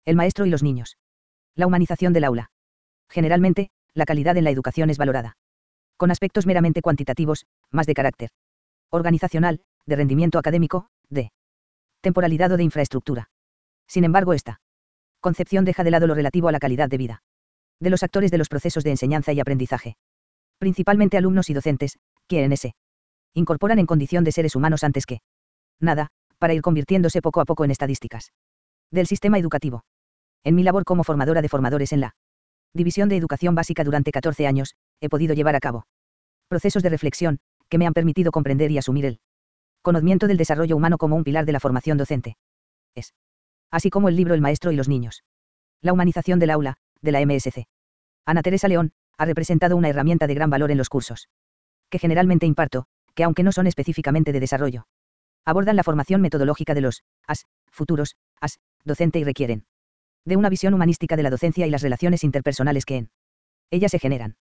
El maestro y los niños. La humanización del aula. Generalmente, la calidad en la educación es valorada. Con aspectos meramente cuantitativos, más de carácter organizacional, de rendimiento académico, de temporalidad o de infraestructura. Sin embargo, esta concepción deja de lado lo relativo a la calidad de vida de los actores de los procesos de enseñanza y aprendizaje. Principalmente alumnos y docentes, quienes se incorporan en condición de seres humanos antes que nada, para ir convirtiéndose poco a poco en estadísticas del sistema educativo. En mi labor como formadora de formadores en la División de Educación Básica durante 14 años, he podido llevar a cabo procesos de reflexión, que me han permitido comprender y asumir el conocimiento del desarrollo humano como un pilar de la formación docente. Es así como el libro El maestro y los niños. La humanización del aula, de la MSC. Ana Teresa León, ha representado una herramienta de gran valor en los cursos que generalmente imparto, que aunque no son específicamente de desarrollo, abordan la formación metodológica de los futuros docente y requieren de una visión humanística de la docencia y las relaciones interpersonales que en ella se generan.